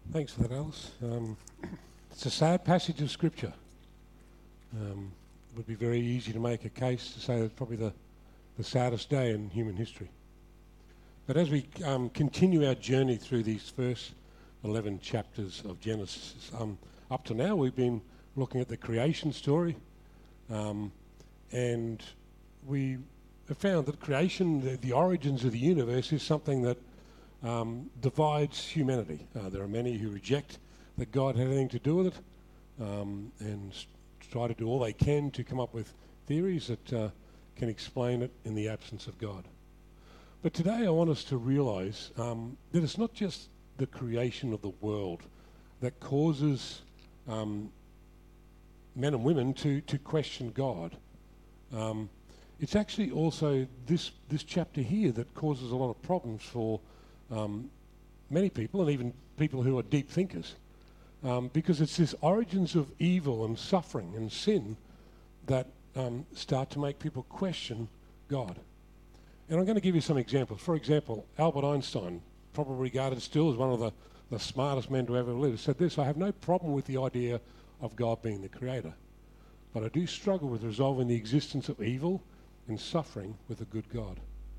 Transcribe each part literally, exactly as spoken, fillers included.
Thanks for that, Alice. Um, it's a sad passage of Scripture. Um, it would be very easy to make a case to say that it's probably the, the saddest day in human history. But as we um, continue our journey through these first eleven chapters of Genesis, um, up to now we've been looking at the creation story, um, and we have found that creation, the, the origins of the universe, is something that um, divides humanity. Uh, there are many who reject that God had anything to do with it, um, and s- try to do all they can to come up with theories that uh, can explain it in the absence of God. But today I want us to realise um, that it's not just the creation of the world that causes um, men and women to, to question God. Um, it's actually also this, this chapter here that causes a lot of problems for um, many people, and even people who are deep thinkers, um, because it's this origins of evil and suffering and sin that um, start to make people question God. And I'm going to give you some examples. For example, Albert Einstein, probably regarded still as one of the, the smartest men to ever live, said this: "I have no problem with the idea of God being the creator, but I do struggle with resolving the existence of evil and suffering with a good God."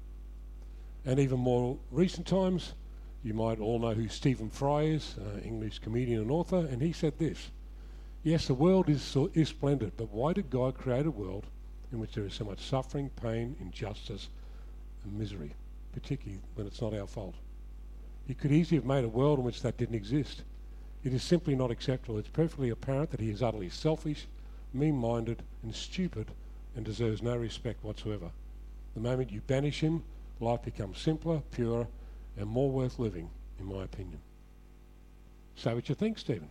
And even more recent times, you might all know who Stephen Fry is, uh, English comedian and author, and he said this: "Yes, the world is, so, is splendid, but why did God create a world in which there is so much suffering, pain, injustice, and misery, particularly when it's not our fault? He could easily have made a world in which that didn't exist. It is simply not acceptable. It's perfectly apparent that he is utterly selfish, mean-minded, and stupid, and deserves no respect whatsoever. The moment you banish him, life becomes simpler, purer, and more worth living, in my opinion." Say what you think, Stephen.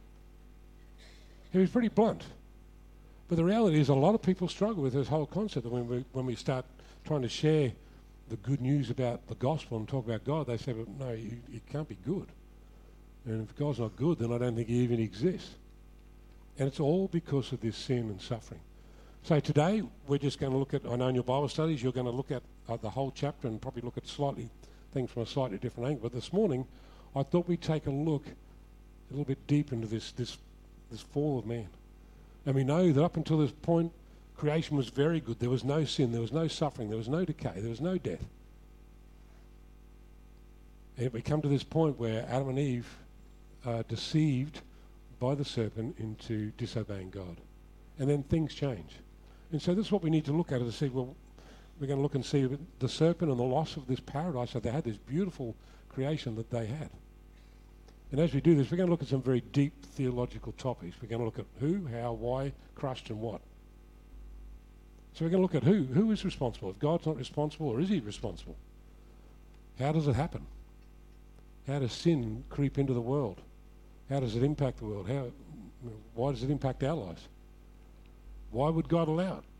He was pretty blunt. But the reality is a lot of people struggle with this whole concept. When we, when we start trying to share the good news about the gospel and talk about God, they say, "But no, you, you can't be good. And if God's not good, then I don't think he even exists." And it's all because of this sin and suffering. So today, we're just going to look at, I know in your Bible studies, you're going to look at uh, the whole chapter and probably look at slightly things from a slightly different angle. But this morning, I thought we'd take a look a little bit deep into this, this, this fall of man. And we know that up until this point, creation was very good. There was no sin, there was no suffering, there was no decay, there was no death. And we come to this point where Adam and Eve are deceived by the serpent into disobeying God. And then things change. And so this is what we need to look at, is to see, well, we're going to look and see the serpent and the loss of this paradise that they had, this beautiful creation that they had. And as we do this, we're going to look at some very deep theological topics. We're going to look at who, how, why, crushed, and what. So we're going to look at who. Who is responsible? If God's not responsible, or is he responsible? How does it happen? How does sin creep into the world? How does it impact the world? How, why does it impact our lives? Why would God allow it?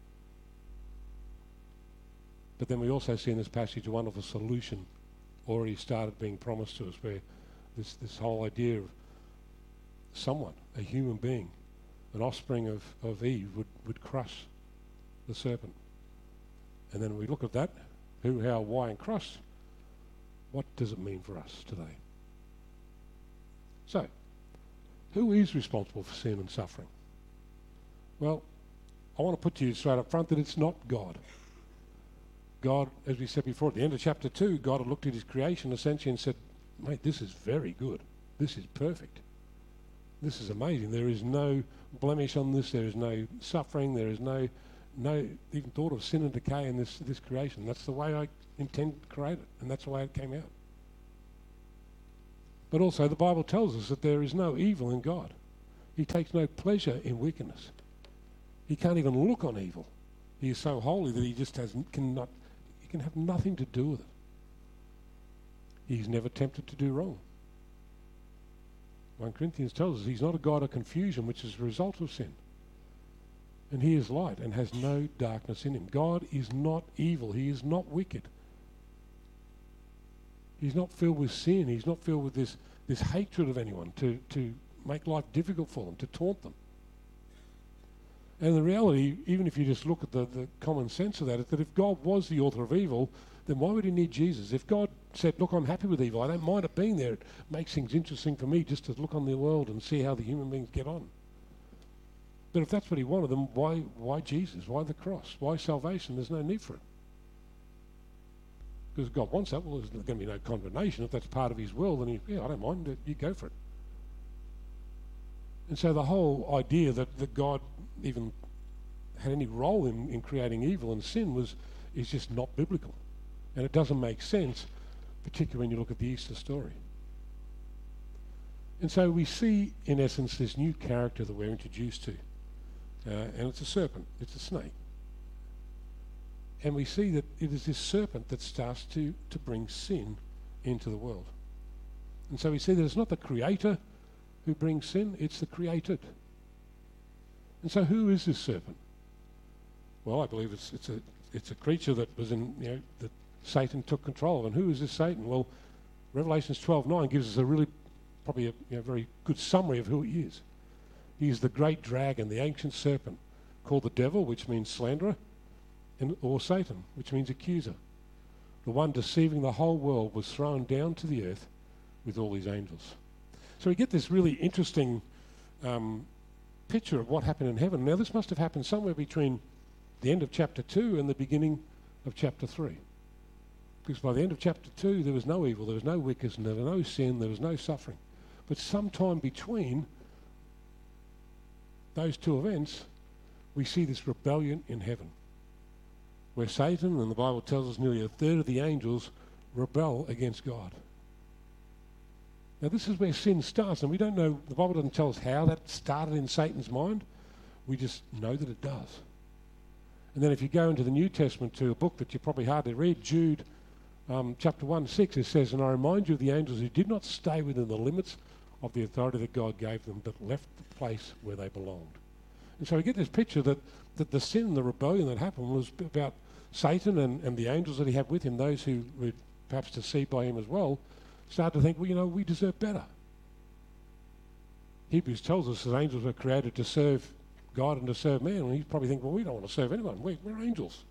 But then we also see in this passage a wonderful solution already started being promised to us, where this, this whole idea of someone, a human being, an offspring of, of Eve, would, would crush the serpent. And then we look at that, who, how, why, and crush. What does it mean for us today? So, who is responsible for sin and suffering? Well, I want to put to you straight up front that it's not God. God, as we said before, at the end of chapter two, God had looked at his creation essentially and said, "Mate, this is very good. This is perfect. This is amazing. There is no blemish on this. There is no suffering. There is no no even thought of sin and decay in this, this creation. That's the way I intended to create it, and that's the way it came out." But also the Bible tells us that there is no evil in God. He takes no pleasure in wickedness. He can't even look on evil. He is so holy that he just has cannot he can have nothing to do with it. He's never tempted to do wrong. First Corinthians tells us he's not a God of confusion, which is a result of sin. And he is light and has no darkness in him. God is not evil. He is not wicked. He's not filled with sin. He's not filled with this, this hatred of anyone to, to make life difficult for them, to taunt them. And the reality, even if you just look at the, the common sense of that, is that if God was the author of evil, then why would he need Jesus? If God said, look, I'm happy with evil, I don't mind it being there, it makes things interesting for me just to look on the world and see how the human beings get on. But if that's what he wanted, then why, why Jesus? Why the cross? Why salvation? There's no need for it. Because God wants that, well, there's going to be no condemnation. If that's part of his will, then he, yeah, I don't mind, you go for it. And so the whole idea that, that God even had any role in, in creating evil and sin was is just not biblical. And it doesn't make sense, particularly when you look at the Easter story. And so we see, in essence, this new character that we're introduced to. Uh, and it's a serpent, it's a snake. And we see that it is this serpent that starts to, to bring sin into the world. And so we see that it's not the creator who brings sin, it's the created. And so who is this serpent? Well, I believe it's it's a it's a creature that was in, you know, that Satan took control of. And who is this Satan? Well, Revelations twelve nine gives us a really, probably a you know, very good summary of who he is. He is the great dragon, the ancient serpent, called the devil, which means slanderer, and or Satan, which means accuser. The one deceiving the whole world was thrown down to the earth with all his angels. So we get this really interesting um, picture of what happened in heaven. Now, this must have happened somewhere between the end of chapter two and the beginning of chapter three. Because by the end of chapter two, there was no evil, there was no wickedness, there was no sin, there was no suffering. But sometime between those two events, we see this rebellion in heaven, where Satan, and the Bible tells us nearly a third of the angels, rebel against God. Now, this is where sin starts, and we don't know, the Bible doesn't tell us how that started in Satan's mind. We just know that it does. And then if you go into the New Testament to a book that you probably hardly read, Jude, um, chapter one, six, it says, "And I remind you of the angels who did not stay within the limits of the authority that God gave them, but left the place where they belonged." And so we get this picture that, that the sin, the rebellion that happened was about Satan and, and the angels that he had with him, those who were perhaps deceived by him as well, start to think, well, you know, we deserve better. Hebrews tells us that angels were created to serve God and to serve man, and you probably think, well, we don't want to serve anyone. We're, we're angels.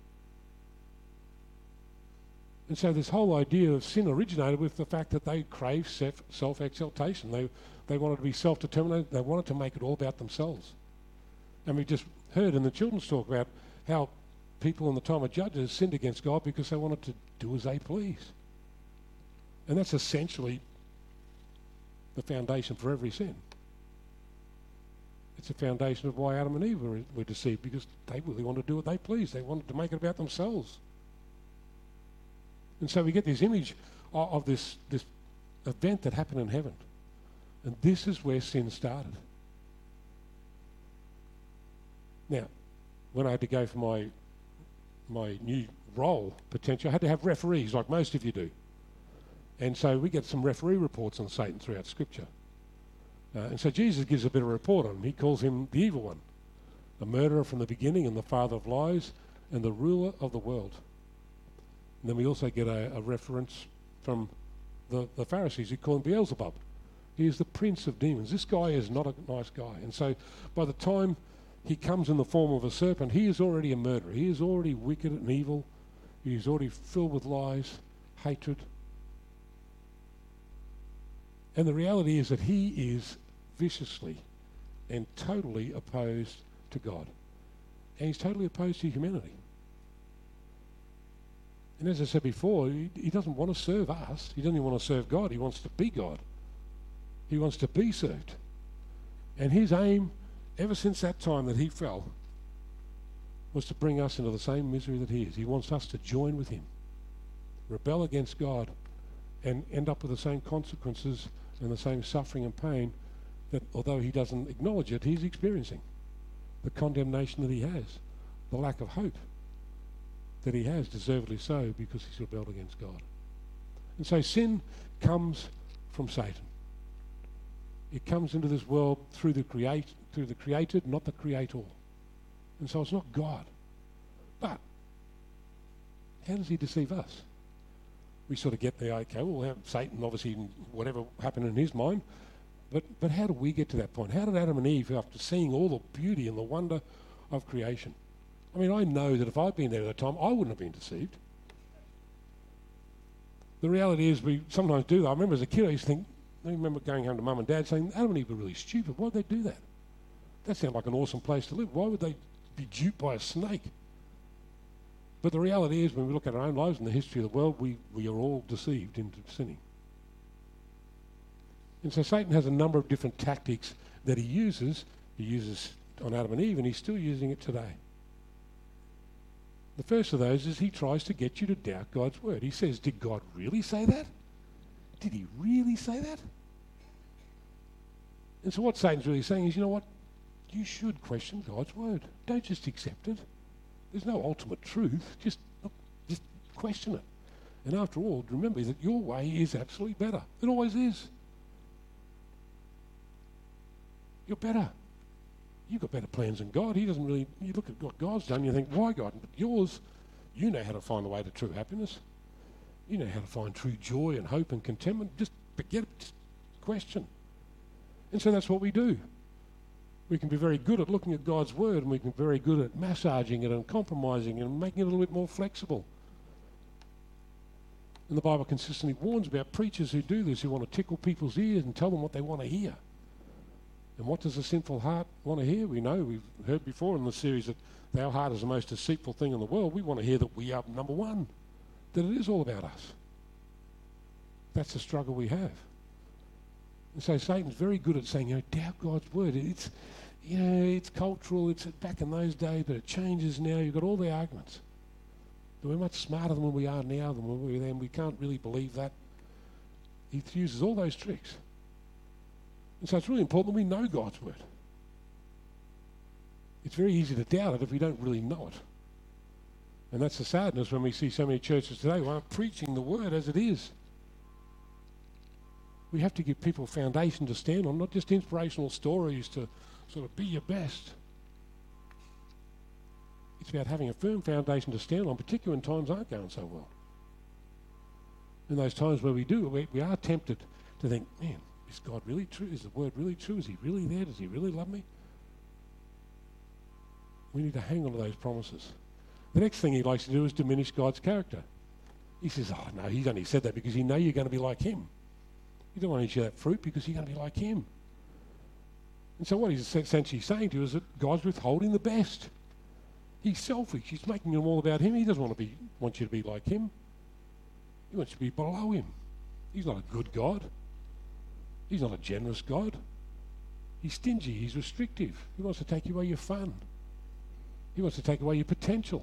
And so this whole idea of sin originated with the fact that they craved self, self-exaltation. They, they wanted to be self-determined. They wanted to make it all about themselves. And we just heard in the children's talk about how people in the time of Judges sinned against God because they wanted to do as they please. And that's essentially the foundation for every sin. It's a foundation of why Adam and Eve were, were deceived, because they really wanted to do what they pleased. They wanted to make it about themselves. And so we get this image of, of this, this event that happened in heaven. And this is where sin started. Now, when I had to go for my my new role, potential, I had to have referees, like most of you do. And so we get some referee reports on Satan throughout Scripture. Uh, and so Jesus gives a bit of a report on him. He calls him the evil one, a murderer from the beginning and the father of lies and the ruler of the world. And then we also get a, a reference from the, the Pharisees who call him Beelzebub. He is the prince of demons. This guy is not a nice guy. And so by the time he comes in the form of a serpent, he is already a murderer. He is already wicked and evil. He is already filled with lies, hatred. And the reality is that he is viciously and totally opposed to God. And he's totally opposed to humanity. And as I said before, he, he doesn't want to serve us. He doesn't even want to serve God. He wants to be God. He wants to be served. And his aim, ever since that time that he fell, was to bring us into the same misery that he is. He wants us to join with him, rebel against God, and end up with the same consequences and the same suffering and pain that, although he doesn't acknowledge it, he's experiencing. The condemnation that he has, the lack of hope that he has, deservedly so, because he's rebelled against God. And so sin comes from Satan. It comes into this world through the create, through the created, not the creator. And so it's not God. But how does he deceive us? We sort of get there, okay, well, have Satan, obviously, whatever happened in his mind, but but how do we get to that point? How did Adam and Eve, after seeing all the beauty and the wonder of creation? I mean, I know that if I'd been there at the time, I wouldn't have been deceived. The reality is we sometimes do that. I remember as a kid I used to think, I remember going home to mum and dad saying, Adam and Eve were really stupid. Why would they do that? That sounds like an awesome place to live. Why would they be duped by a snake? But the reality is when we look at our own lives and the history of the world, we, we are all deceived into sinning. And so Satan has a number of different tactics that he uses. He uses on Adam and Eve, and he's still using it today. The first of those is he tries to get you to doubt God's word. He says, did God really say that? Did he really say that? And so what Satan's really saying is, you know what? You should question God's word. Don't just accept it. There's no ultimate truth. Just, just question it. And after all, remember that your way is absolutely better. It always is. You're better. You've got better plans than God. He doesn't really... You look at what God's done, you think, why God? But yours, you know how to find the way to true happiness. You know how to find true joy and hope and contentment. Just forget it. Just question. And so that's what we do. We can be very good at looking at God's word, and we can be very good at massaging it and compromising it and making it a little bit more flexible. And the Bible consistently warns about preachers who do this, who want to tickle people's ears and tell them what they want to hear. And what does a sinful heart want to hear? We know, we've heard before in the series that our heart is the most deceitful thing in the world. We want to hear that we are number one, that it is all about us. That's the struggle we have. And so Satan's very good at saying, you know, doubt God's word. It's, you know, it's cultural, it's back in those days, but it changes now. You've got all the arguments. That we're much smarter than we are now than when we were then. We can't really believe that. He uses all those tricks. And so it's really important that we know God's word. It's very easy to doubt it if we don't really know it. And that's the sadness when we see so many churches today who aren't preaching the word as it is. We have to give people a foundation to stand on, not just inspirational stories to sort of be your best. It's about having a firm foundation to stand on, particularly when times aren't going so well. In those times where we do, we, we are tempted to think, man, is God really true? Is the word really true? Is he really there? Does he really love me? We need to hang on to those promises. The next thing he likes to do is diminish God's character. He says, oh no, he's only said that because he knows you're going to be like him. You don't want to eat that fruit because you're going to be like him. And so what he's essentially saying to you is that God's withholding the best. He's selfish. He's making them all about him. He doesn't want to be want you to be like him. He wants you to be below him. He's not a good God. He's not a generous God. He's stingy. He's restrictive. He wants to take away your fun. He wants to take away your potential.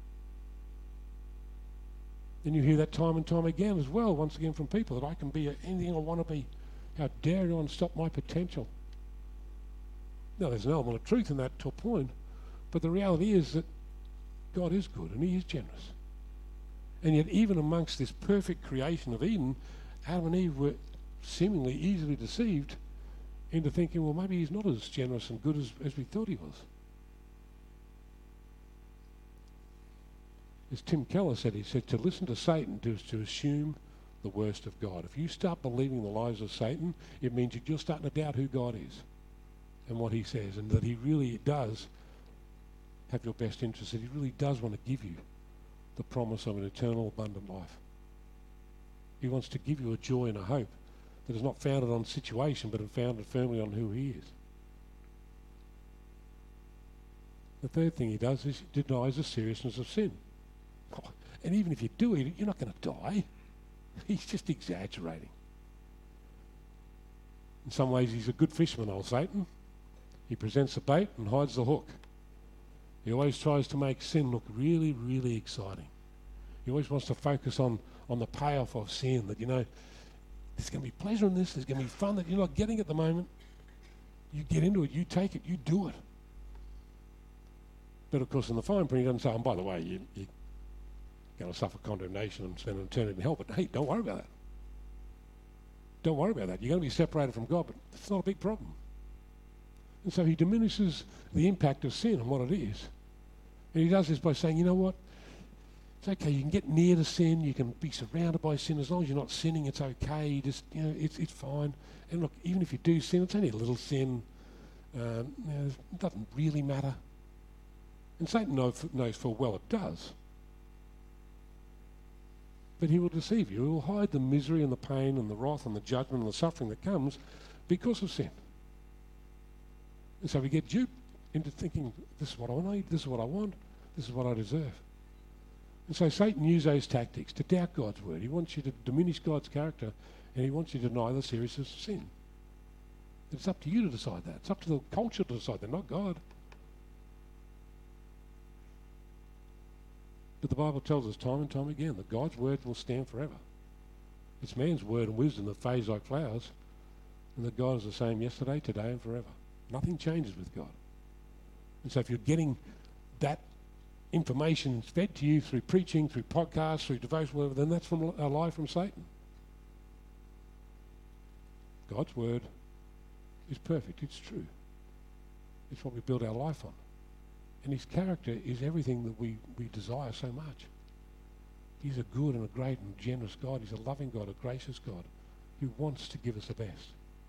And you hear that time and time again as well, once again from people, that I can be anything I want to be. How dare anyone stop my potential? Now, there's an element of truth in that to a point, but the reality is that God is good and he is generous. And yet, even amongst this perfect creation of Eden, Adam and Eve were seemingly easily deceived into thinking, well, maybe he's not as generous and good as, as we thought he was. As Tim Keller said, he said, to listen to Satan is to assume the worst of God. If you start believing the lies of Satan, it means that you're starting to doubt who God is and what he says, and that he really does have your best interest, that he really does want to give you the promise of an eternal, abundant life. He wants to give you a joy and a hope that is not founded on situation, but is founded firmly on who he is. The third thing he does is he denies the seriousness of sin. Oh, and even if you do it, you're not going to die. He's just exaggerating. In some ways, he's a good fisherman, old Satan. He presents the bait and hides the hook. He always tries to make sin look really, really exciting. He always wants to focus on, on the payoff of sin, that, you know, there's going to be pleasure in this, there's going to be fun that you're not getting at the moment. You get into it, you take it, you do it. But of course, in the fine print, he doesn't say, oh, by the way, you, you're going to suffer condemnation and spend an eternity in hell, but hey, don't worry about that. Don't worry about that. You're going to be separated from God, but it's not a big problem. And so he diminishes the impact of sin and what it is. And he does this by saying, you know what? It's okay, you can get near to sin, you can be surrounded by sin, as long as you're not sinning, it's okay, you just, you know, it's, it's fine. And look, even if you do sin, it's only a little sin, um, you know, it doesn't really matter. And Satan knows, knows full well it does. but he will deceive you. He will hide the misery and the pain and the wrath and the judgment and the suffering that comes because of sin. And so we get duped into thinking, this is what I need, this is what I want, this is what I deserve. And so Satan uses those tactics to doubt God's word. He wants you to diminish God's character, and he wants you to deny the seriousness of sin. It's up to you to decide that. It's up to the culture to decide that, not God. But the Bible tells us time and time again that God's word will stand forever. It's man's word and wisdom that fades like flowers, and that God is the same yesterday, today, and forever. Nothing changes with God. And so if you're getting that information fed to you through preaching, through podcasts, through devotion, whatever, then that's from a lie from Satan. God's word is perfect. It's true. It's what we build our life on. And his character is everything that we, we desire so much. He's a good and a great and generous God. He's a loving God, a gracious God who wants to give us the best.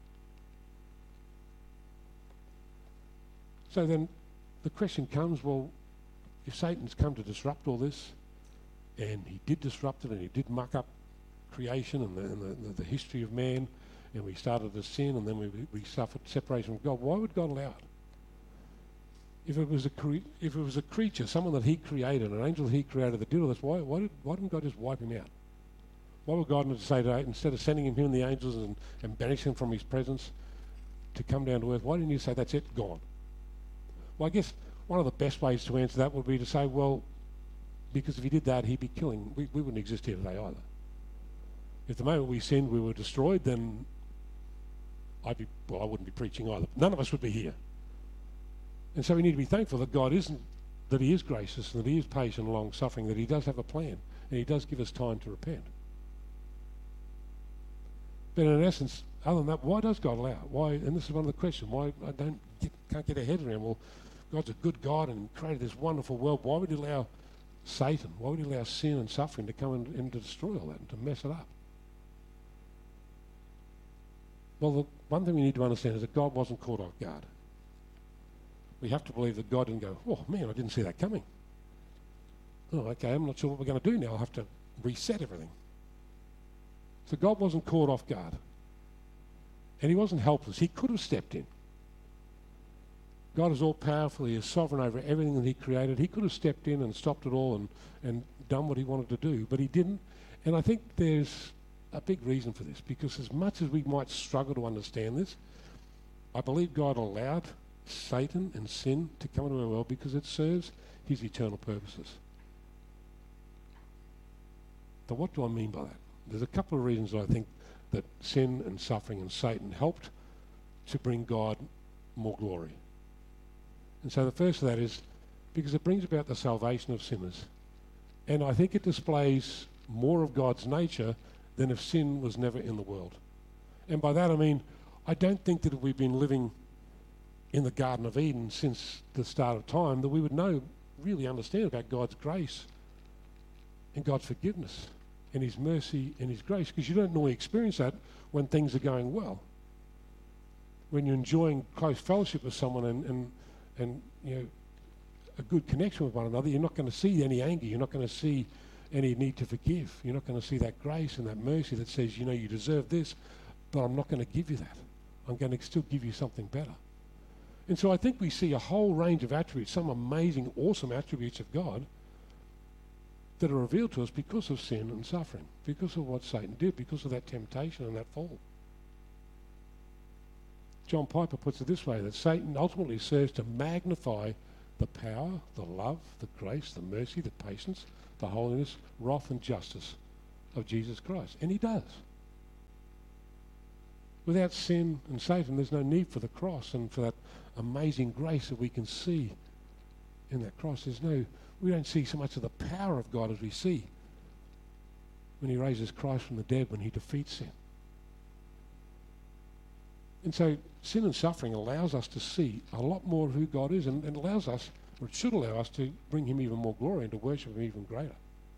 So then the question comes, well, if Satan's come to disrupt all this, and he did disrupt it, and he did muck up creation and the, and the, the, the history of man, and we started to sin, and then we, we suffered separation from God, why would God allow it? If it was a cre- if it was a creature, someone that he created, an angel that he created that did all this, why, why, did, why didn't God just wipe him out? Why would God not say, to, instead of sending him, him and the angels and, and banishing him from his presence to come down to earth, why didn't he say, that's it, gone? Well, I guess one of the best ways to answer that would be to say, well, because if he did that, he'd be killing. We, we wouldn't exist here today either. If the moment we sinned we were destroyed, then I'd be, well, I wouldn't be preaching either. None of us would be here. And so we need to be thankful that God isn't, that he is gracious, and that he is patient and long-suffering, that he does have a plan, and he does give us time to repent. But in essence, other than that, why does God allow it? Why? And this is one of the questions, why I don't get, can't get a head around, well, God's a good God and created this wonderful world. Why would he allow Satan, why would he allow sin and suffering to come in and to destroy all that and to mess it up? Well, the one thing we need to understand is that God wasn't caught off guard. We have to believe that God didn't go, oh man, I didn't see that coming. Oh, okay, I'm not sure what we're going to do now. I'll have to reset everything. So God wasn't caught off guard. And he wasn't helpless. He could have stepped in. God is all-powerful. He is sovereign over everything that he created. He could have stepped in and stopped it all and, and done what he wanted to do, but he didn't. And I think there's a big reason for this, because as much as we might struggle to understand this, I believe God allowed Satan and sin to come into our world because it serves his eternal purposes. So what do I mean by that? There's a couple of reasons I think that sin and suffering and Satan helped to bring God more glory. And so the first of that is because it brings about the salvation of sinners. And I think it displays more of God's nature than if sin was never in the world. And by that I mean, I don't think that if we've been living in the Garden of Eden since the start of time, that we would know, really understand about God's grace and God's forgiveness and his mercy and his grace, because you don't normally experience that when things are going well. When you're enjoying close fellowship with someone and, and, and you know, a good connection with one another, you're not going to see any anger, you're not going to see any need to forgive, you're not going to see that grace and that mercy that says, you know, you deserve this, but I'm not going to give you that. I'm going to still give you something better. And so I think we see a whole range of attributes, some amazing, awesome attributes of God that are revealed to us because of sin and suffering, because of what Satan did, because of that temptation and that fall. John Piper puts it this way, that Satan ultimately serves to magnify the power, the love, the grace, the mercy, the patience, the holiness, wrath and justice of Jesus Christ. And he does. Without sin and Satan, there's no need for the cross and for that amazing grace that we can see in that cross. There's no, we don't see so much of the power of God as we see when he raises Christ from the dead, when he defeats sin. And so sin and suffering allows us to see a lot more of who God is, and, and allows us, or it should allow us, to bring him even more glory and to worship him even greater.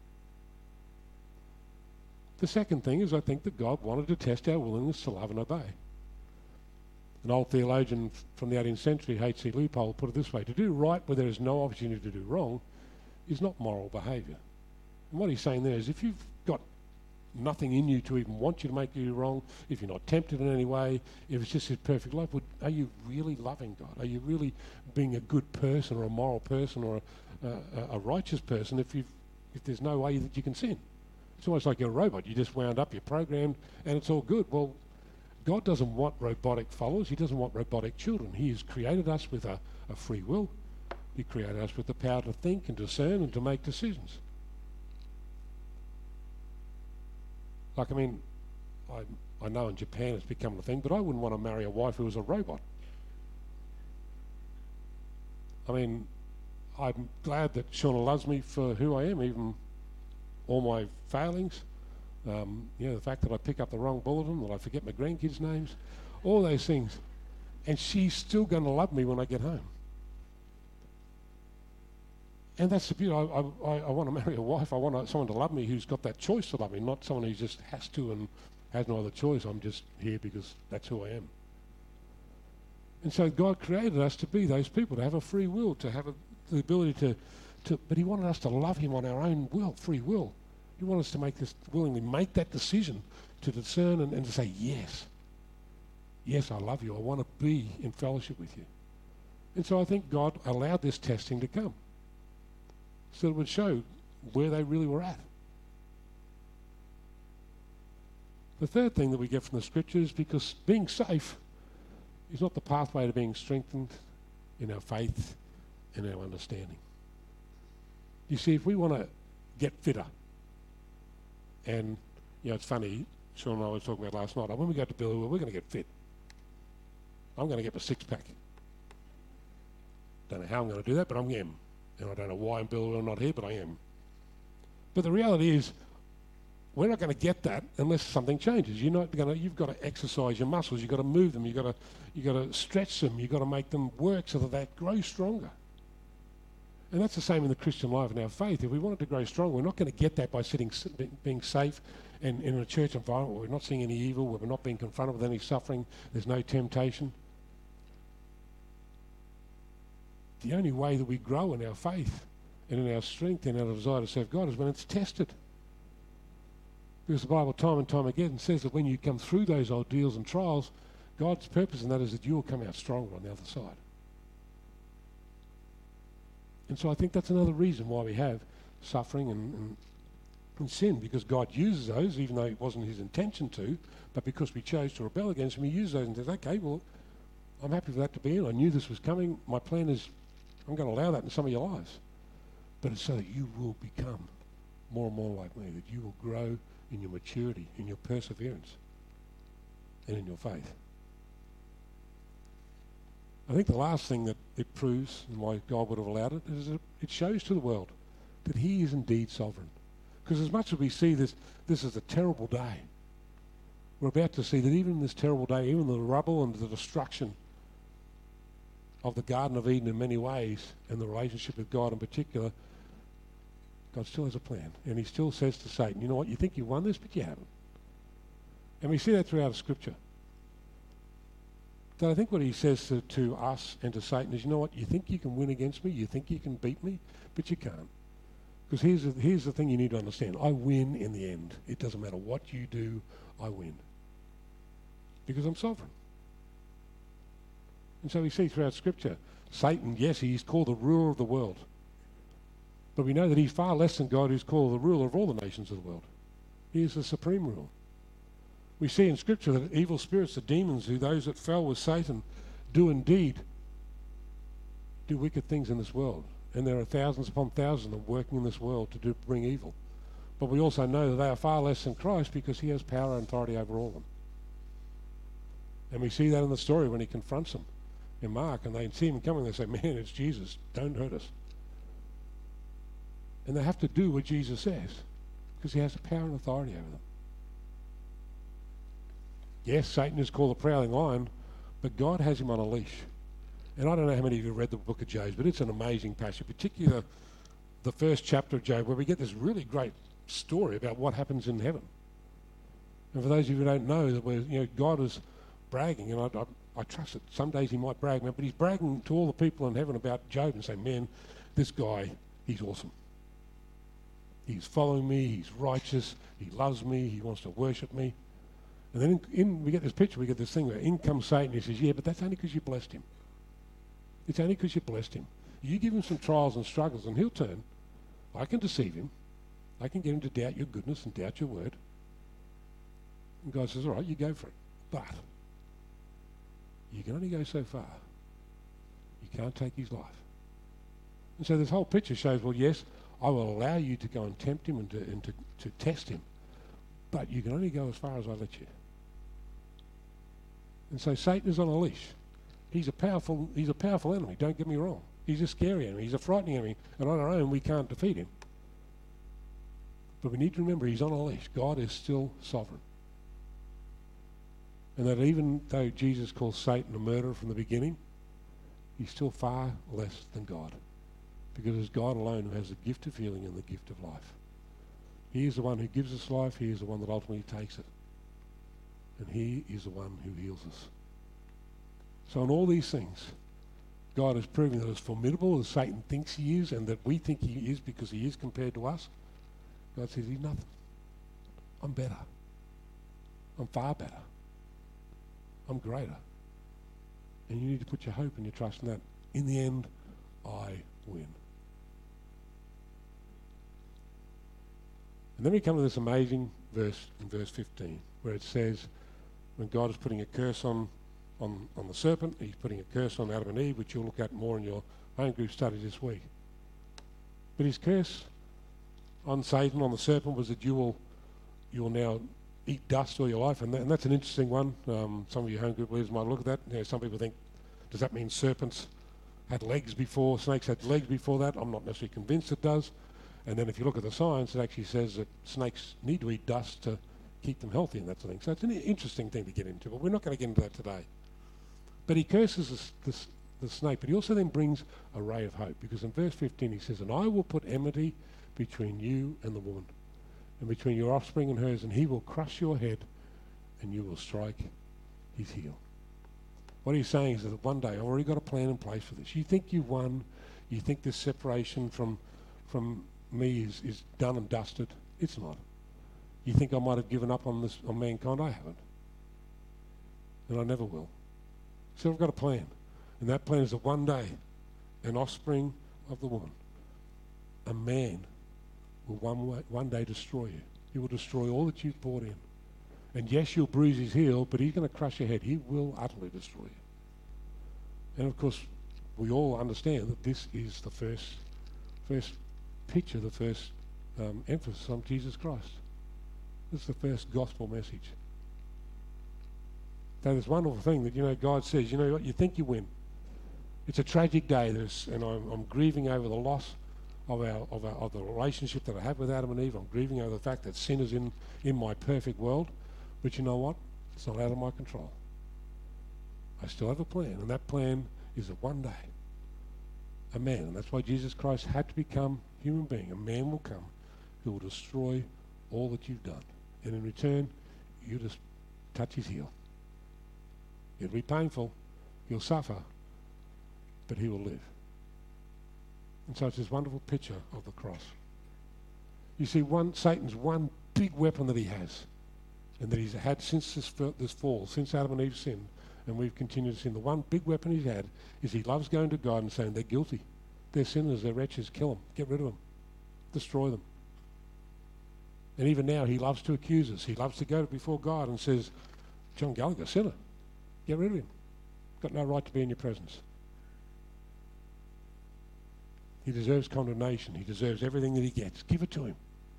The second thing is I think that God wanted to test our willingness to love and obey. An old theologian from the eighteenth century, H C Leupold, put it this way: to do right where there is no opportunity to do wrong is not moral behaviour. And what he's saying there is, if you've got nothing in you to even want you to make you wrong, if you're not tempted in any way, if it's just his perfect love, would, are you really loving God? Are you really being a good person or a moral person or a, a, a righteous person if, you've, if there's no way that you can sin? It's almost like you're a robot. You just wound up, you're programmed, and it's all good. Well, God doesn't want robotic followers. He doesn't want robotic children. He has created us with a, a free will. He created us with the power to think and discern and to make decisions. Like, I mean, I, I know in Japan it's become a thing, but I wouldn't want to marry a wife who was a robot. I mean, I'm glad that Shauna loves me for who I am, even all my failings. Um, you know, the fact that I pick up the wrong bulletin, that I forget my grandkids' names, all those things. And she's still going to love me when I get home. And that's the beauty. I, I, I want to marry a wife. I want someone to love me who's got that choice to love me, not someone who just has to and has no other choice. I'm just here because that's who I am. And so God created us to be those people, to have a free will, to have a, the ability to, to, but he wanted us to love him on our own will, free will. He wanted us to make this, willingly make that decision to discern and, and to say, yes, yes, I love you. I want to be in fellowship with you. And so I think God allowed this testing to come so it would show where they really were at. The third thing that we get from the scriptures, because being safe is not the pathway to being strengthened in our faith and our understanding. You see, if we want to get fitter, and, you know, it's funny, Sean and I were talking about last night, when we go to Billy, we're going to get fit. I'm going to get my six-pack. Don't know how I'm going to do that, but I'm am. And I don't know why I'm Billy not here, but I am. But the reality is, we're not going to get that unless something changes. You're not going to. You've got to exercise your muscles. You've got to move them. You've got to. You've got to stretch them. You've got to make them work so that they grow stronger. And that's the same in the Christian life and our faith. If we want it to grow strong, we're not going to get that by sitting, being safe and in a church environment where we're not seeing any evil, where we're not being confronted with any suffering, there's no temptation. The only way that we grow in our faith and in our strength and our desire to serve God is when it's tested. Because the Bible time and time again says that when you come through those ordeals and trials, God's purpose in that is that you will come out stronger on the other side. And so I think that's another reason why we have suffering and, and, and sin, because God uses those, even though it wasn't his intention to, but because we chose to rebel against him, he used those and says, okay, well, I'm happy for that to be in. I knew this was coming. My plan is I'm going to allow that in some of your lives. But it's so that you will become more and more like me, that you will grow in your maturity, in your perseverance, and in your faith. I think the last thing that it proves, and why God would have allowed it, is that it shows to the world that he is indeed sovereign. Because as much as we see this, this is a terrible day, we're about to see that even in this terrible day, even the rubble and the destruction of the Garden of Eden in many ways, and the relationship with God in particular, God still has a plan. And he still says to Satan, you know what, you think you won this, but you haven't. And we see that throughout the scripture. But I think what he says to, to us and to Satan is, you know what, you think you can win against me, you think you can beat me, but you can't. Because here's the, here's the thing you need to understand. I win in the end. It doesn't matter what you do, I win. Because I'm sovereign. And so we see throughout Scripture, Satan, yes, he's called the ruler of the world. But we know that he's far less than God, who's called the ruler of all the nations of the world. He is the supreme ruler. We see in Scripture that evil spirits, the demons, who those that fell with Satan, do indeed do wicked things in this world. And there are thousands upon thousands of them working in this world to do, bring evil. But we also know that they are far less than Christ, because he has power and authority over all of them. And we see that in the story when he confronts them in Mark, and they see him coming, they say, man, it's Jesus, don't hurt us. And they have to do what Jesus says, because he has the power and authority over them. Yes, Satan is called the prowling lion, but God has him on a leash. And I don't know how many of you have read the book of Job, but it's an amazing passage, particularly the, the first chapter of Job, where we get this really great story about what happens in heaven. And for those of you who don't know, that we're, you know, God is bragging, and I, I, I trust that some days he might brag, but he's bragging to all the people in heaven about Job and saying, man, this guy, he's awesome. He's following me, he's righteous, he loves me, he wants to worship me. And then in, in, we get this picture, we get this thing where in comes Satan, he says, yeah, but that's only because you blessed him. It's only because you blessed him. You give him some trials and struggles and he'll turn. I can deceive him. I can get him to doubt your goodness and doubt your word. And God says, all right, you go for it. But you can only go so far. You can't take his life. And so this whole picture shows, well, yes, I will allow you to go and tempt him and to, and to, to test him. But you can only go as far as I let you. And so Satan is on a leash. He's a powerful, he's a powerful enemy, don't get me wrong. He's a scary enemy, he's a frightening enemy, and on our own we can't defeat him. But we need to remember he's on a leash. God is still sovereign. And that even though Jesus calls Satan a murderer from the beginning, he's still far less than God. Because it's God alone who has the gift of healing and the gift of life. He is the one who gives us life, he is the one that ultimately takes it. And he is the one who heals us. So in all these things, God is proving that as formidable as Satan thinks he is and that we think he is because he is compared to us, God says he's nothing. I'm better. I'm far better. I'm greater. And you need to put your hope and your trust in that. In the end, I win. And then we come to this amazing verse in verse fifteen where it says when God is putting a curse on, on, on the serpent, he's putting a curse on Adam and Eve, which you'll look at more in your home group study this week. But his curse on Satan, on the serpent, was that you will, you will now eat dust all your life. And, that, and that's an interesting one. Um, some of you home group leaders might look at that. You know, some people think, does that mean serpents had legs before, snakes had legs before that? I'm not necessarily convinced it does. And then if you look at the science, it actually says that snakes need to eat dust to keep them healthy and that sort of thing. So it's an interesting thing to get into, but we're not going to get into that today. But he curses the, the, the snake, but he also then brings a ray of hope, because in verse fifteen he says, and I will put enmity between you and the woman, and between your offspring and hers, and he will crush your head, and you will strike his heel. What he's saying is that one day, I've already got a plan in place for this. You think you've won, you think this separation from from me is, is done and dusted. It's not. You think I might have given up on this on mankind? I haven't. And I never will. So I've got a plan. And that plan is that one day, an offspring of the woman, a man, will one, way, one day destroy you. He will destroy all that you've brought in. And yes, you'll bruise his heel, but he's going to crush your head. He will utterly destroy you. And of course, we all understand that this is the first, first picture, the first um, emphasis on Jesus Christ. This is the first gospel message. So this wonderful thing that, you know, God says, you know what, you think you win. It's a tragic day, There's, and I'm, I'm grieving over the loss of our, of our of the relationship that I have with Adam and Eve. I'm grieving over the fact that sin is in, in my perfect world. But you know what? It's not out of my control. I still have a plan, and that plan is that one day, a man, and that's why Jesus Christ had to become a human being. A man will come who will destroy all that you've done. And in return, you just touch his heel. It'll be painful. You'll suffer. But he will live. And so it's this wonderful picture of the cross. You see, one Satan's one big weapon that he has, and that he's had since this, this fall, since Adam and Eve sinned, and we've continued to sin. The one big weapon he's had is he loves going to God and saying, they're guilty. They're sinners. They're wretches. Kill them. Get rid of them. Destroy them. And even now, he loves to accuse us. He loves to go before God and says, John Gallagher, sinner. Get rid of him. Got no right to be in your presence. He deserves condemnation. He deserves everything that he gets. Give it to him.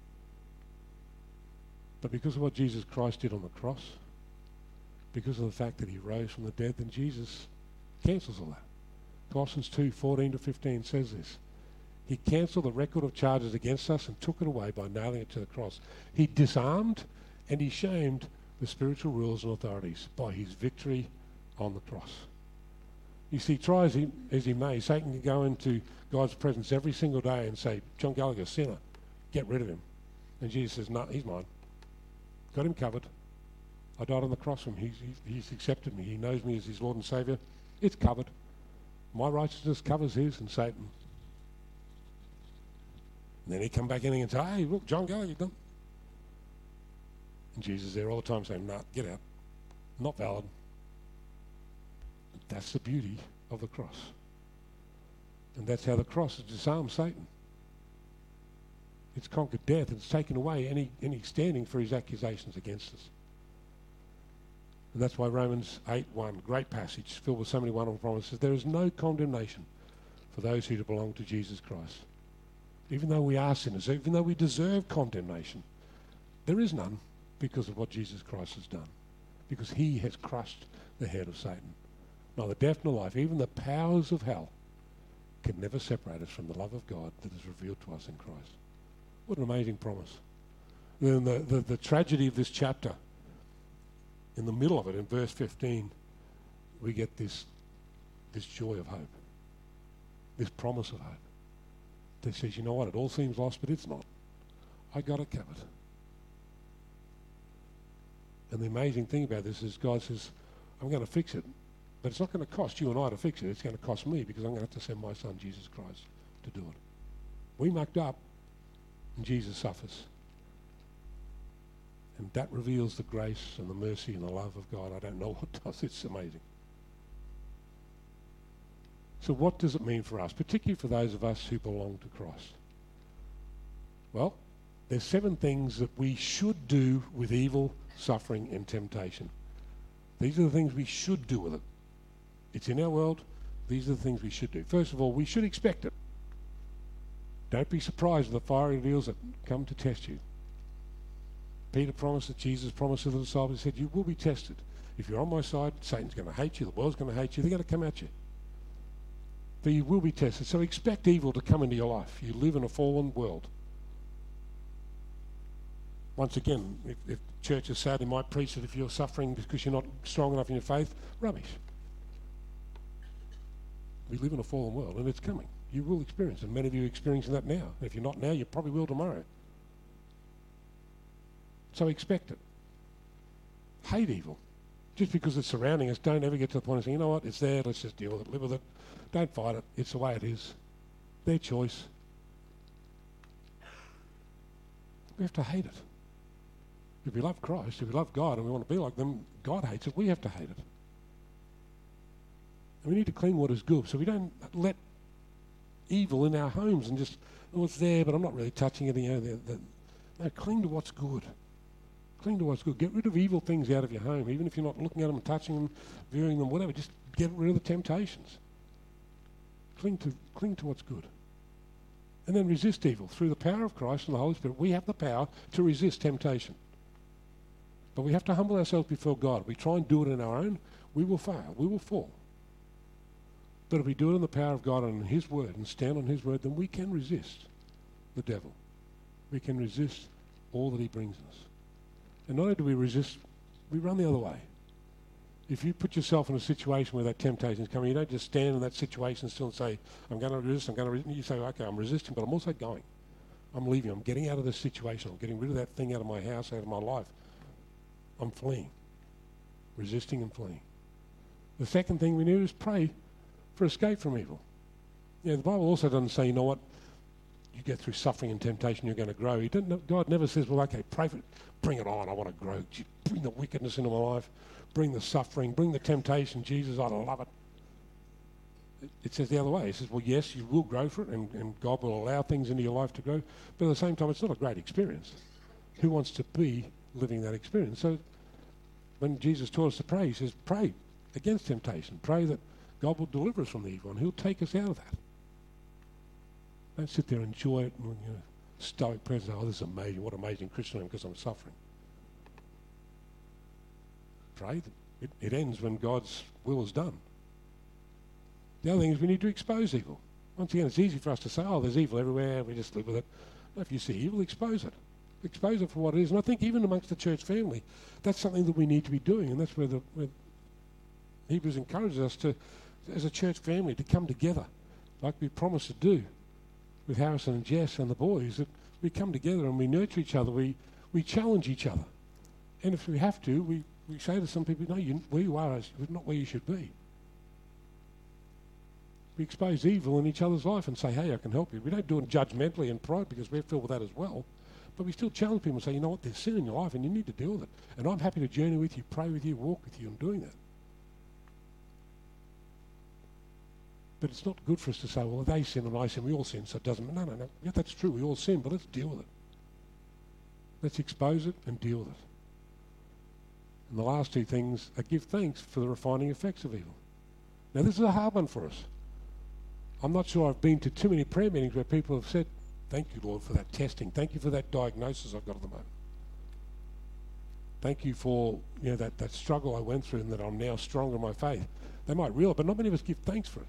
But because of what Jesus Christ did on the cross, because of the fact that he rose from the dead, then Jesus cancels all that. Colossians two, fourteen to fifteen says this. He cancelled the record of charges against us and took it away by nailing it to the cross. He disarmed and he shamed the spiritual rulers and authorities by his victory on the cross. You see, try as he, as he may, Satan can go into God's presence every single day and say, John Gallagher, sinner, get rid of him. And Jesus says, no, he's mine. Got him covered. I died on the cross for him. He's, he's accepted me. He knows me as his Lord and Saviour. It's covered. My righteousness covers his, and Satan. And then he'd come back in and say, hey, look, John Gallagher done. And Jesus is there all the time saying, nah, get out. Not valid. That's the beauty of the cross. And that's how the cross has disarmed Satan. It's conquered death. It's taken away any, any standing for his accusations against us. And that's why Romans eight one, great passage, filled with so many wonderful promises. There is no condemnation for those who belong to Jesus Christ. Even though we are sinners, even though we deserve condemnation, there is none because of what Jesus Christ has done. Because he has crushed the head of Satan. Neither death nor life, even the powers of hell, can never separate us from the love of God that is revealed to us in Christ. What an amazing promise. Then the, the, the tragedy of this chapter, in the middle of it, in verse fifteen, we get this, this joy of hope, this promise of hope that says, you know what, it all seems lost, but it's not. I got it covered. And the amazing thing about this is God says, I'm going to fix it, but it's not going to cost you and I to fix it. It's going to cost me because I'm going to have to send my son, Jesus Christ, to do it. We mucked up, and Jesus suffers. And that reveals the grace and the mercy and the love of God. I don't know what does. It's amazing. So what does it mean for us, particularly for those of us who belong to Christ? Well, there's seven things that we should do with evil, suffering, and temptation. These are the things we should do with it. It's in our world. These are the things we should do. First of all, we should expect it. Don't be surprised at the fiery ordeals that come to test you. Peter promised that Jesus promised to the disciples, he said, you will be tested. If you're on my side, Satan's going to hate you, the world's going to hate you, they're going to come at you. But you will be tested. So expect evil to come into your life. You live in a fallen world. Once again, if, if churches sadly might preach that if you're suffering because you're not strong enough in your faith, rubbish. We live in a fallen world and it's coming. You will experience it. Many of you are experiencing that now. If you're not now, you probably will tomorrow. So expect it. Hate evil. Just because it's surrounding us, don't ever get to the point of saying, you know what, it's there, let's just deal with it, live with it. Don't fight it. It's the way it is. Their choice. We have to hate it. If we love Christ, if we love God and we want to be like them, God hates it, we have to hate it. And we need to clean what is good so we don't let evil in our homes and just, oh, it's there, but I'm not really touching it. You know, the, the, no, cling to what's good. Cling to what's good. Get rid of evil things out of your home, even if you're not looking at them and touching them, viewing them, whatever. Just get rid of the temptations. Cling to, cling to what's good. And then resist evil. Through the power of Christ and the Holy Spirit, we have the power to resist temptation. But we have to humble ourselves before God. If we try and do it on our own, we will fail. We will fall. But if we do it in the power of God and in his word and stand on his word, then we can resist the devil. We can resist all that he brings us. And not only do we resist, we run the other way. If you put yourself in a situation where that temptation is coming, you don't just stand in that situation still and say, I'm going to resist, I'm going to resist. You say, okay, I'm resisting, but I'm also going. I'm leaving. I'm getting out of this situation. I'm getting rid of that thing out of my house, out of my life. I'm fleeing. Resisting and fleeing. The second thing we need is pray for escape from evil. Yeah, the Bible also doesn't say, you know what, you get through suffering and temptation, you're going to grow. He didn't, God never says, well, okay, pray for it. Bring it on. I want to grow. Bring the wickedness into my life. Bring the suffering. Bring the temptation. Jesus, I love it. It, it says the other way. It says, well, yes, you will grow for it, and, and God will allow things into your life to grow. But at the same time, it's not a great experience. Who wants to be living that experience? So when Jesus taught us to pray, he says, pray against temptation. Pray that God will deliver us from the evil, and he'll take us out of that. Don't sit there and enjoy it and, you know, stoic presence. Oh, this is amazing. What amazing Christian I am because I'm suffering. Pray that it, it ends when God's will is done. The other thing is we need to expose evil. Once again, it's easy for us to say, oh, there's evil everywhere, we just live with it. No, if you see evil, expose it. Expose it for what it is. And I think even amongst the church family, that's something that we need to be doing, and that's where the where Hebrews encourages us to, as a church family, to come together like we promised to do with Harrison and Jess and the boys, that we come together and we nurture each other, we, we challenge each other. And if we have to, we, we say to some people, no, you, where you are is not where you should be. We expose evil in each other's life and say, hey, I can help you. We don't do it judgmentally and pride because we're filled with that as well. But we still challenge people and say, you know what, there's sin in your life and you need to deal with it. And I'm happy to journey with you, pray with you, walk with you in doing that. But it's not good for us to say, well, they sin and I sin, we all sin, so it doesn't matter. No, no, no. Yeah, that's true, we all sin, but let's deal with it. Let's expose it and deal with it. And the last two things are give thanks for the refining effects of evil. Now, this is a hard one for us. I'm not sure I've been to too many prayer meetings where people have said, thank you, Lord, for that testing. Thank you for that diagnosis I've got at the moment. Thank you for you know that, that struggle I went through and that I'm now stronger in my faith. They might realize, but not many of us give thanks for it.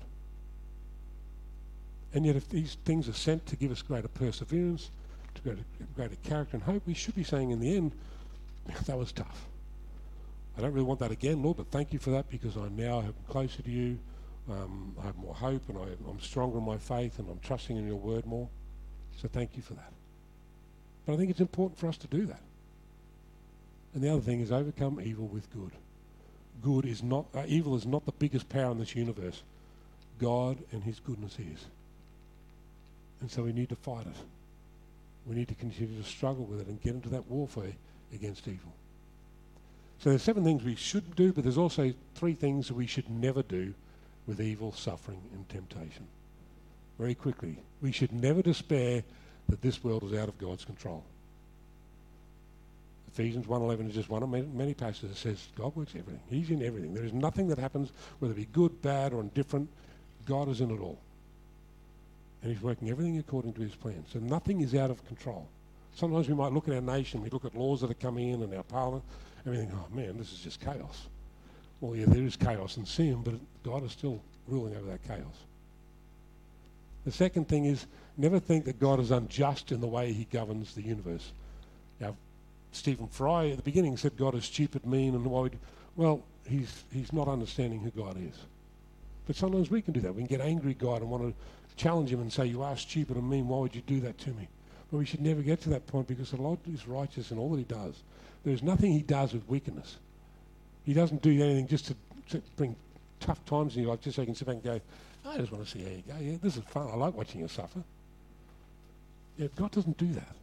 And yet if these things are sent to give us greater perseverance, to greater, greater character and hope, we should be saying in the end, that was tough. I don't really want that again, Lord, but thank you for that because I now am closer to you. Um, I have more hope and I, I'm stronger in my faith and I'm trusting in your word more. So thank you for that. But I think it's important for us to do that. And the other thing is overcome evil with good. Good is not, uh, evil is not the biggest power in this universe. God and his goodness is. And so we need to fight it. We need to continue to struggle with it and get into that warfare against evil. So there's seven things we should do, but there's also three things that we should never do with evil, suffering and temptation. Very quickly, we should never despair that this world is out of God's control. Ephesians one eleven is just one of many, many passages that says God works everything. He's in everything. There is nothing that happens, whether it be good, bad or indifferent. God is in it all. And he's working everything according to his plan. So nothing is out of control. Sometimes we might look at our nation, we look at laws that are coming in and our parliament, and we think, oh man, this is just chaos. Well, yeah, there is chaos in sin, but God is still ruling over that chaos. The second thing is never think that God is unjust in the way he governs the universe. Now, Stephen Fry at the beginning said God is stupid, mean, and why would, well, he's he's not understanding who God is. But sometimes we can do that. We can get angry at God and want to challenge him and say, you are stupid and mean, why would you do that to me? But we should never get to that point because the Lord is righteous in all that he does. There's nothing he does with wickedness. He doesn't do anything just to, to bring tough times in your life just so you can sit back and go, I just want to see how you go. Yeah, this is fun. I like watching you suffer. Yeah, God doesn't do that.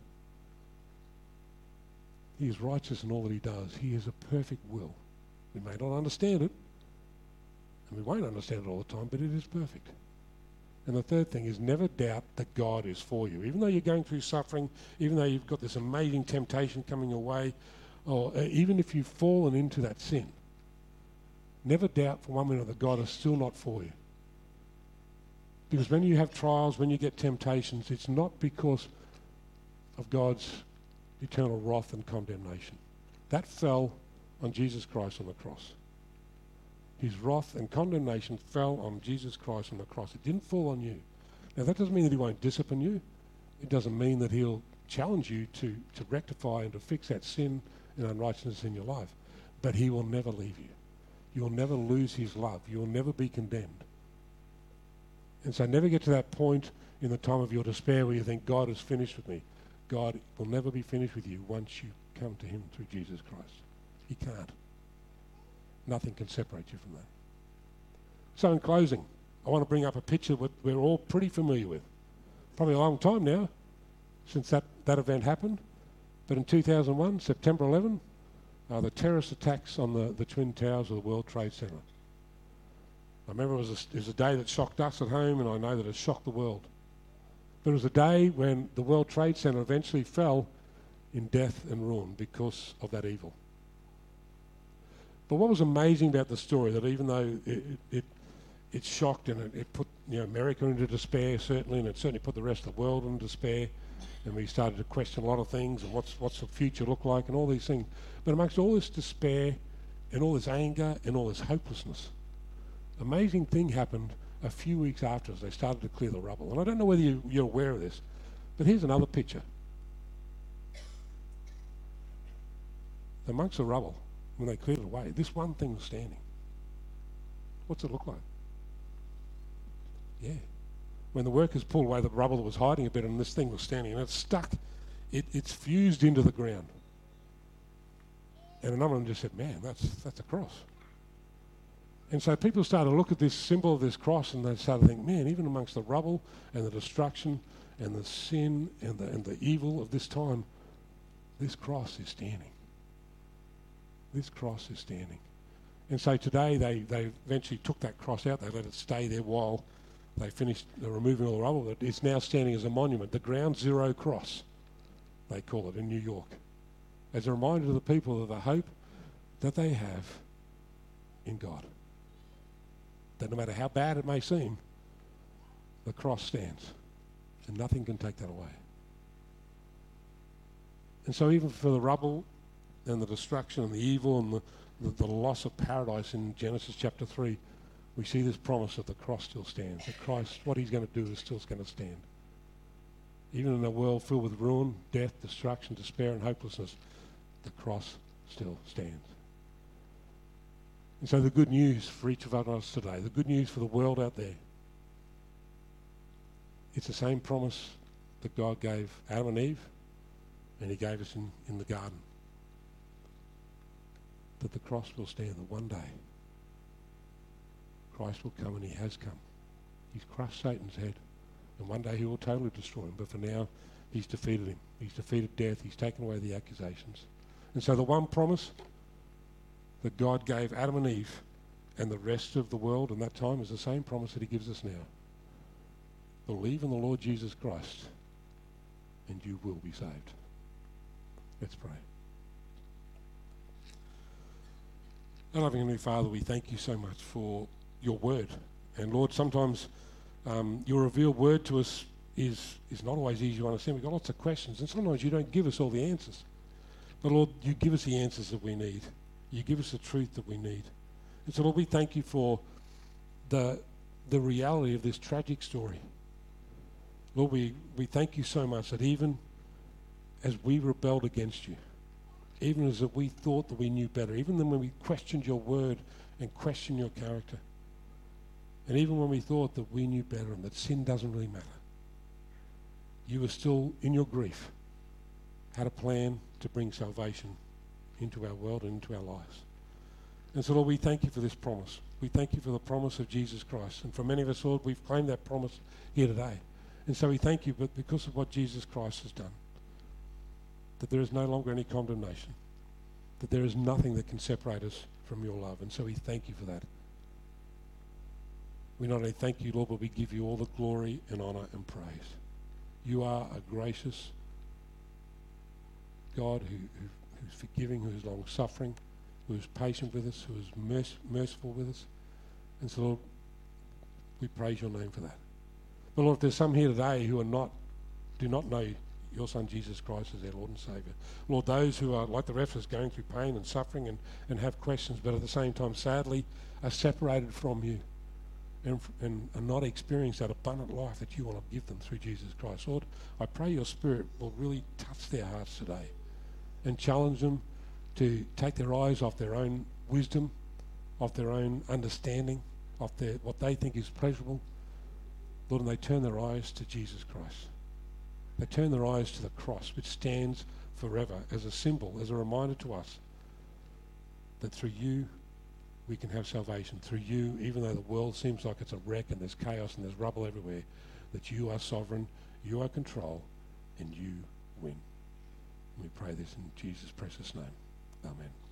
He is righteous in all that he does. He has a perfect will. We may not understand it, and we won't understand it all the time, but it is perfect. And the third thing is never doubt that God is for you. Even though you're going through suffering, even though you've got this amazing temptation coming your way, or uh, even if you've fallen into that sin, never doubt for one minute that God is still not for you. Because when you have trials, when you get temptations, it's not because of God's eternal wrath and condemnation. That fell on Jesus Christ on the cross. His wrath and condemnation fell on Jesus Christ on the cross. It didn't fall on you. Now, that doesn't mean that he won't discipline you. It doesn't mean that he'll challenge you to, to rectify and to fix that sin and unrighteousness in your life. But he will never leave you. You will never lose his love. You will never be condemned. And so never get to that point in the time of your despair where you think, God is finished with me. God will never be finished with you once you come to him through Jesus Christ. He can't. Nothing can separate you from that. So in closing, I want to bring up a picture that we're all pretty familiar with. Probably a long time now since that, that event happened. But in two thousand one, September eleventh, uh, the terrorist attacks on the, the Twin Towers of the World Trade Center. I remember it was, a, it was a day that shocked us at home, and I know that it shocked the world. But it was a day when the World Trade Center eventually fell in death and ruin because of that evil. But what was amazing about the story, that even though it, it, it shocked and it, it put you know, America into despair, certainly, and it certainly put the rest of the world into despair, and we started to question a lot of things and what's, what's the future look like and all these things. But amongst all this despair and all this anger and all this hopelessness, amazing thing happened a few weeks after as they started to clear the rubble. And I don't know whether you, you're aware of this, but here's another picture. Amongst the rubble, when they cleared it away, this one thing was standing. What's it look like? Yeah. When the workers pulled away the rubble that was hiding a bit and this thing was standing and it's stuck, it, it's fused into the ground. And a number of them just said, man, that's, that's a cross. And so people started to look at this symbol of this cross and they started to think, man, even amongst the rubble and the destruction and the sin and the, and the evil of this time, this cross is standing. This cross is standing. And so today they, they eventually took that cross out. They let it stay there while they finished removing all the rubble. But it's now standing as a monument, the Ground Zero Cross, they call it in New York, as a reminder to the people of the hope that they have in God. That no matter how bad it may seem, the cross stands and nothing can take that away. And so even for the rubble and the destruction and the evil and the, the, the loss of paradise in Genesis chapter three, we see this promise that the cross still stands, that Christ, what he's going to do is still going to stand. Even in a world filled with ruin, death, destruction, despair and hopelessness, the cross still stands. And so the good news for each of us today, the good news for the world out there, it's the same promise that God gave Adam and Eve and he gave us in, in the garden. That the cross will stand, that one day Christ will come, and he has come. He's crushed Satan's head, and one day he will totally destroy him. But for now, he's defeated him. He's defeated death. He's taken away the accusations. And so the one promise that God gave Adam and Eve and the rest of the world in that time is the same promise that he gives us now. Believe in the Lord Jesus Christ, and you will be saved. Let's pray. Our loving Heavenly Father, we thank you so much for your word. And Lord, sometimes um, your revealed word to us is, is not always easy to understand. We've got lots of questions, and sometimes you don't give us all the answers. But Lord, you give us the answers that we need. You give us the truth that we need. And so Lord, we thank you for the, the reality of this tragic story. Lord, we, we thank you so much that even as we rebelled against you, even as that we thought that we knew better, even then when we questioned your word and questioned your character, and even when we thought that we knew better and that sin doesn't really matter, you were still, in your grief, had a plan to bring salvation into our world and into our lives. And so, Lord, we thank you for this promise. We thank you for the promise of Jesus Christ. And for many of us, Lord, we've claimed that promise here today. And so we thank you, but because of what Jesus Christ has done, that there is no longer any condemnation, that there is nothing that can separate us from your love. And so we thank you for that. We not only thank you, Lord, but we give you all the glory and honour and praise. You are a gracious God who, who, who's forgiving, who is long-suffering, who is patient with us, who is merc- merciful with us. And so, Lord, we praise your name for that. But Lord, if there's some here today who are not, do not know your Son Jesus Christ as their Lord and Saviour, Lord, those who are like the rest of us, going through pain and suffering and, and have questions, but at the same time, sadly, are separated from you and, and are not experiencing that abundant life that you want to give them through Jesus Christ. Lord, I pray your Spirit will really touch their hearts today and challenge them to take their eyes off their own wisdom, off their own understanding, off their, what they think is pleasurable, Lord, and they turn their eyes to Jesus Christ. They turn their eyes to the cross, which stands forever as a symbol, as a reminder to us that through you we can have salvation. Through you, even though the world seems like it's a wreck and there's chaos and there's rubble everywhere, that you are sovereign, you are control, and you win. We pray this in Jesus' precious name. Amen.